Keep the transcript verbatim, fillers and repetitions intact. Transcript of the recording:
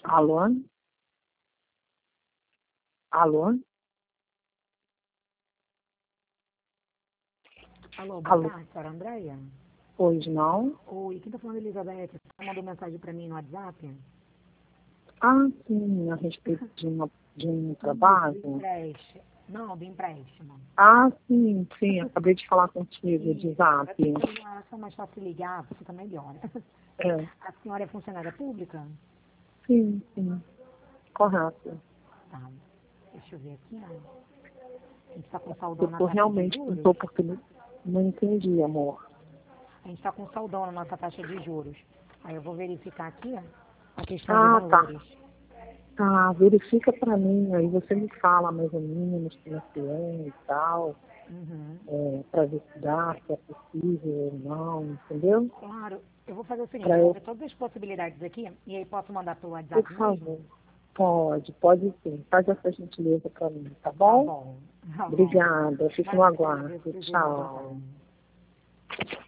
Alô? Alô? Alô, boa Alô? tarde, senhora Andréia? Pois não? Oi, quem tá falando é Elizabeth. Você mandou mensagem pra mim no WhatsApp? Ah, sim, a respeito de, uma, de um Isso, do trabalho. empréstimo. Não, do empréstimo. Ah, sim, sim, acabei de falar contigo de Isso, zap. eu acho mais fácil ligar, fica melhor, né? É, A senhora é funcionária pública? sim, sim, correto. Tá, deixa eu ver aqui, ó. A gente tá com saldão Eu na tô taxa de realmente, não juros? tô porque não, não entendi, amor. A gente tá com saldão na nossa taxa de juros. Aí eu vou verificar aqui, ó, a questão de Ah, tá. valores. Tá, verifica pra mim, aí você me fala mais ou menos como é que é e tal, Uhum. é, pra ver se dá, se é possível ou não, entendeu? Claro, eu vou fazer o seguinte, Pra eu vou eu, ver todas as possibilidades aqui, e aí posso mandar pelo por WhatsApp mesmo? favor, pode, pode sim, faz essa gentileza pra mim, tá Tá bom? bom, tá bom. Obrigada, eu fico no Imagina, Deus aguardo. quiser, boa Tchau. tarde.